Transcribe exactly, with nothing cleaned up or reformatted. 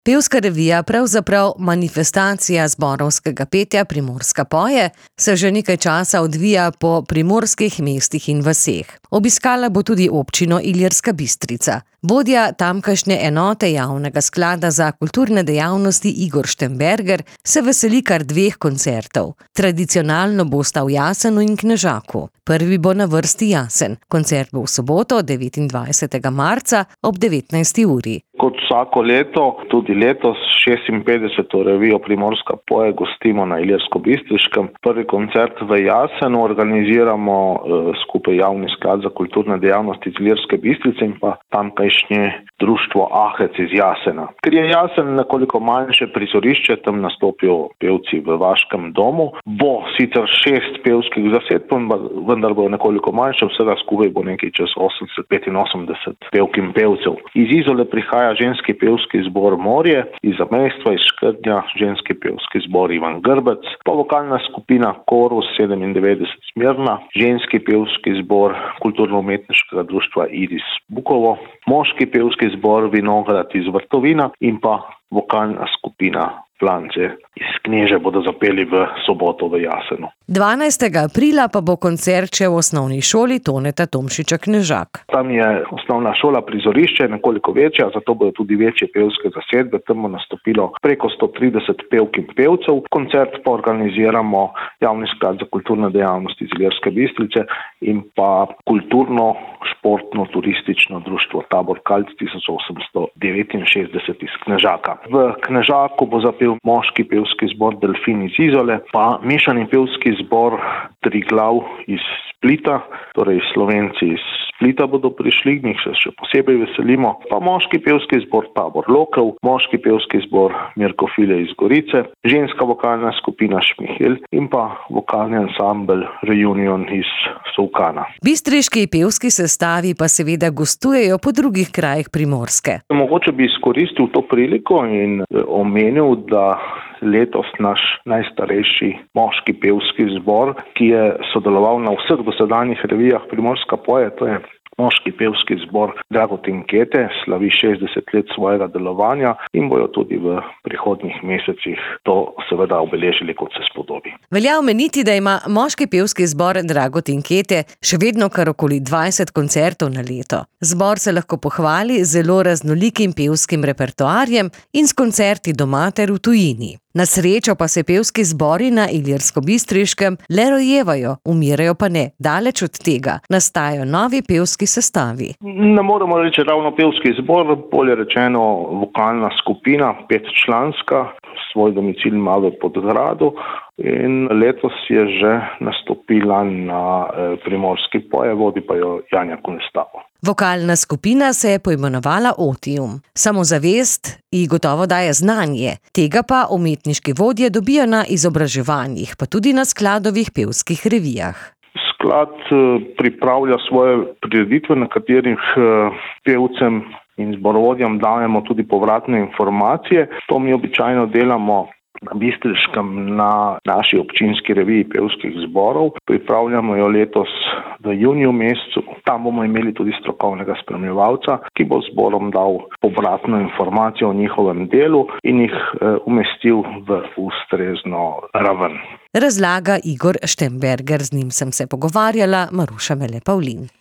Pevska revija, pravzaprav manifestacija zborovskega petja Primorska poje, se že nekaj časa odvija po primorskih mestih in vaseh. Obiskala bo tudi občino Ilirska Bistrica. Vodja tamkajšnje enote javnega sklada za kulturne dejavnosti Igor Štemberger se veseli kar dveh koncertov. Tradicionalno bosta v Jasenu in Knežaku. Prvi bo na vrsti Jasen. Koncert bo v soboto, devetindvajsetega marca ob devetnajsti uri. Kot vsako leto, tudi letos šestinpetdeseto revijo Primorska poje gostimo na Ilirsko-Bistriškem. Prvi koncert v Jasenu organiziramo eh, skupaj Javni sklad za kulturne dejavnosti iz Ilirske Bistrice in pa tamkajšnje društvo Ahec iz Jasena. Ker je Jasen nekoliko manjše prizorišče, tam nastopijo pevci v Vaškem domu. Bo sicer šest pevskih zasedb, vendar bo nekoliko manjše, vsega skupaj bo nekaj čez osemdeset, petinosemdeset pevk in pevcev. Iz Izole prihaja ženski pevski zbor Morje, iz zamejstva, iz Škrtnja ženski pevski zbor Ivan Grbec, pa vokalna skupina Korus sedemindevetdeset Smirna, ženski pevski zbor kulturno-umetniškega društva Iris Bukovo, moški pevski zbor Vinograd iz Vrtovina in pa vokalna skupina Plance iz Kneže bodo zapeli v soboto v Jasenu. dvanajstega aprila pa bo koncert še v osnovni šoli Toneta Tomšiča Knežak. Tam je osnovna šola prizorišče, nekoliko večja, zato bodo tudi večje pevske zasedbe. Tam bo nastopilo preko sto trideset pevk in pevcev. Koncert pa organiziramo Javni sklad za kulturne dejavnosti iz Ilirske Bistrice in pa kulturno, športno, turistično društvo Tabor Kalc tisoč osemsto devetinšestdeset iz Knežaka. V Knežaku bo zapel moški pevski zbor Delfin iz Izole, pa mešani pevski zbor Triglav iz Splita, torej Slovenci iz Splita bodo prišli, njih se še posebej veselimo, pa moški pevski zbor Tabor Lokov, moški pevski zbor Mirkofile iz Gorice, ženska vokalna skupina Šmihel in pa vokalni ansambel Reunion iz Solkana. Bistriški pevski sestavi pa seveda gostujejo po drugih krajih Primorske. Mogoče bi izkoristil to priliko in omenil, da letos naš najstarejši moški pevski zbor, ki je sodeloval na vseh dosedanjih revijah Primorska poje, to je moški pevski zbor Dragotin Kete, slavi šestdeset let svojega delovanja in bojo tudi v prihodnjih mesecih to seveda obeležili, kot se spodobi. Velja omeniti, da ima moški pevski zbor Dragotin Kete še vedno kar okoli dvajset koncertov na leto. Zbor se lahko pohvali z zelo raznolikim pevskim repertoarjem in s koncerti doma ter v tujini. Na srečo pa se pevski zbori na Ilirsko-Bistriškem le rojevajo, umirajo pa ne. Daleč od tega nastajajo novi pevski sestavi. Ne moremo reči ravno pevski zbor, bolje rečeno vokalna skupina, petčlanska, svoj domicil ima v Podgradu in letos je že nastopila na Primorski poje, vodi pa jo Janja Kunestavo. Vokalna skupina se je poimenovala Otium. Samozavest ji gotovo daje znanje, tega pa umetniški vodje dobijo na izobraževanjih, pa tudi na skladovih pevskih revijah. Sklad pripravlja svoje prireditve, na katerih pevcem in zborovodjem dajemo tudi povratne informacije. To mi običajno delamo na Bistriškem na naši občinski reviji pevskih zborov. Pripravljamo jo letos v juniju mesecu. Tam bomo imeli tudi strokovnega spremljevalca, ki bo zborom dal povratno informacijo o njihovem delu in jih umestil v ustrezno raven. Razlaga Igor Štemberger, z njim sem se pogovarjala, Maruša Mele Pavlin.